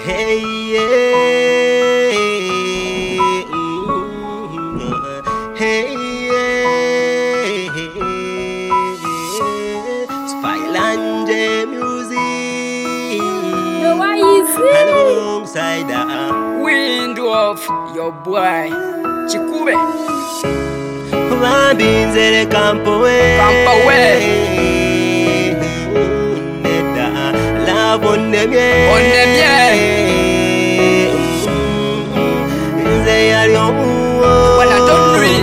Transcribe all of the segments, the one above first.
Hey, yeah. Hey, yeah. Spylande music. Yo, why is it? Alongside the Wind of your boy Chikube Wabinzele Kampowe Neda Love on them Nze yali omuwo Wala donri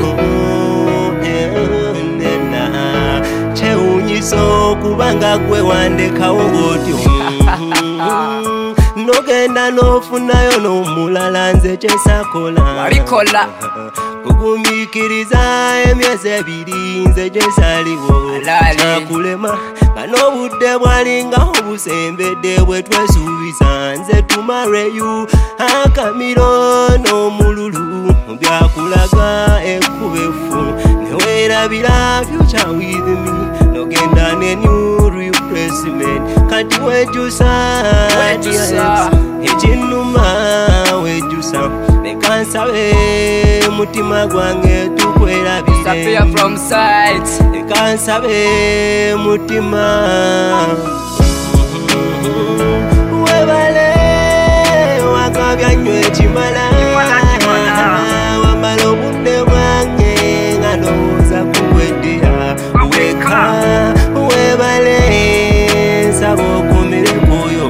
Neda Chewunyiso kubanga gwe wandekawo otyo Nogenda nofunayo n'omulala nze kyesakola Walikola Kugumikiriza emyezi ebiri nze gyesaliwo kyakulema nga n'obudde bwalingaho busembedde bwe twesuubiza nze tumareyu akamiro n'omululu byakulaga ekkubefu neweerabira future with me nogenda ne new replacement kati wejjusa ekinnuma wejjusa nekansabe mutima gwange tukwerabire from sight nekansabe mutima webale wakabya nnyo ekimala wamala obudde bwange nga ndowooza kuweddira weka webale nsaba okumirekoyo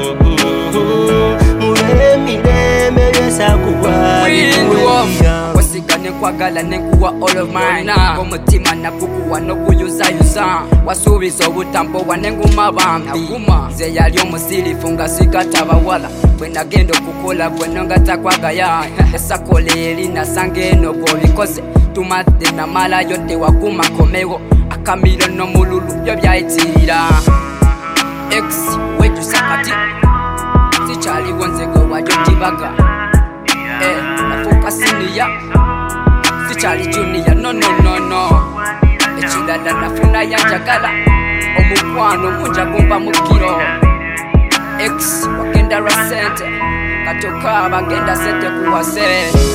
mulemirembe byesakubwa wasigane kwagala nenkuwa all of mine omutima nakukuwa nokuyuzayuza wasuubiza obutampowa nenguma bambi nze yali omusirifu nga sikatabawala bwe nagenda okukola bweno nga takwagaya esakola eri nasanga eno bw'obikoze tumadde namalayo tewakuma komewo akamiro n'omululu byo byayitirira x wejusa kati sikyaliwo nzego wajo kibaga nafuuka siniya sikyali juniya no ekirala nafuna yanjagala omukwano munjagumba mu kiro x wagenda lwa sente katoka bagenda sente kuwase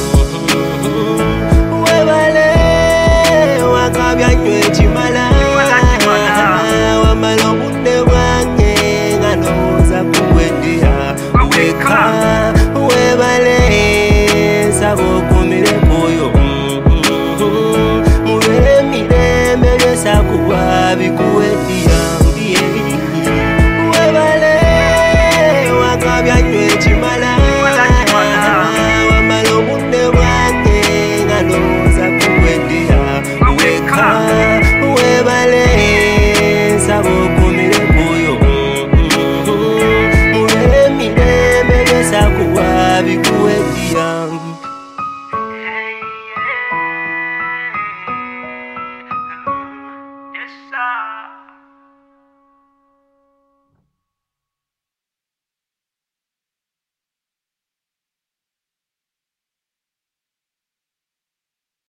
webale wakabya nnyo ekimala wamala obudde bwange nga ndowooza kuweddira weka webale nsaba okumirekoyo mube emirembe byesakubwa bikuweddira webale wakabya nnyo ekimala wamala obudde bwange nga ndowooza kuweddira weka webale nsaba okumirekoyo mube emirembe byesakubwa bikuweddira